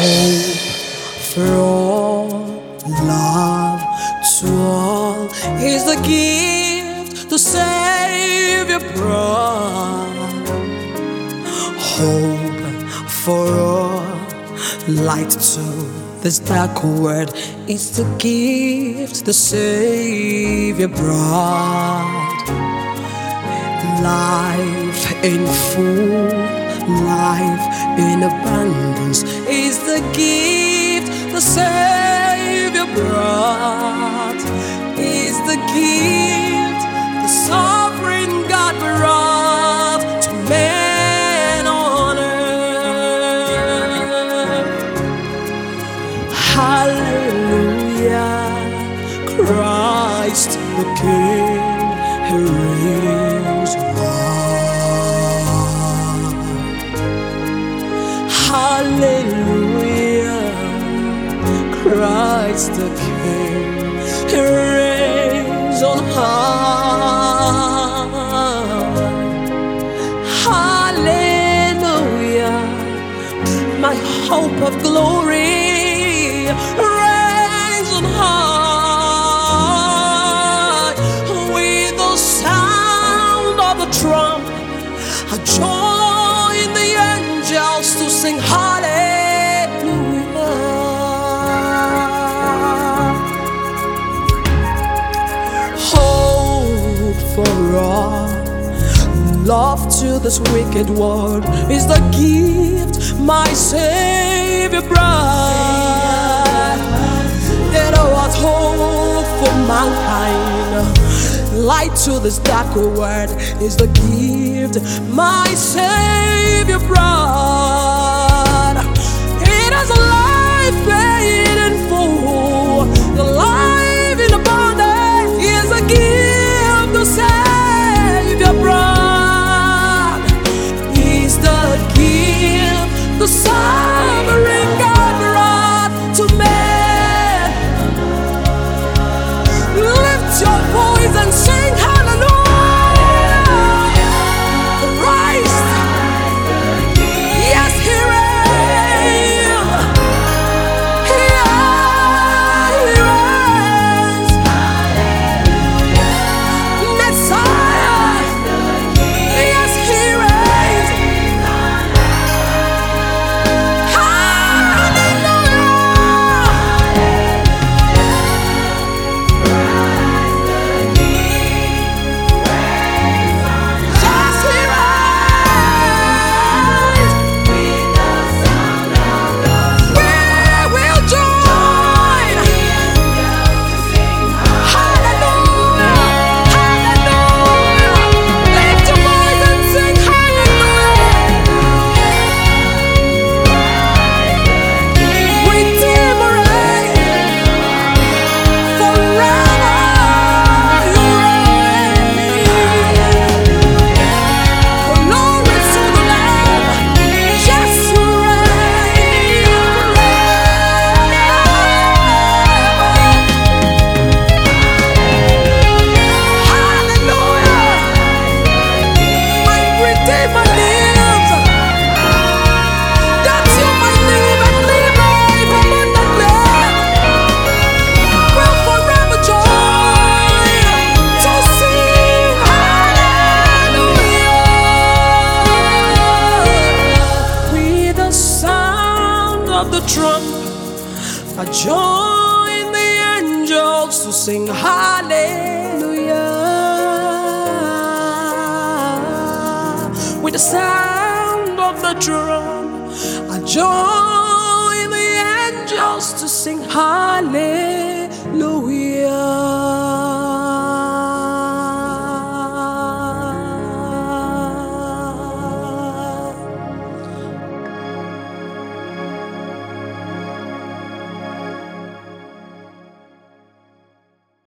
hope for all, love to all is the gift the Savior brought. Hope for all, light to this dark world is the gift the Savior brought. Life in full, life in abundance is the gift the Savior brought. Is the gift the sovereign God brought to man on earth. Hallelujah, Christ the King, He reigns on. Hallelujah, Christ the King, He reigns on high. Hallelujah, my hope of glory reigns on high. With the sound of the trump, I join the angels to sing hallelujah. Hope for all, love to this wicked world is the gift my Savior brought. It was hope for mankind, light to this dark world is the gift my Savior brought. It has a life paid in full, the life in abundance is a gift the Savior brought. Is the gift the sovereign God brought to man. Lift your voice and sing hallelujah. Christ, yes, He reigns. He reigns. Messiah, yes, He reigns. Trump, I join the angels to sing hallelujah. With the sound of the drum, I join the angels to sing hallelujah.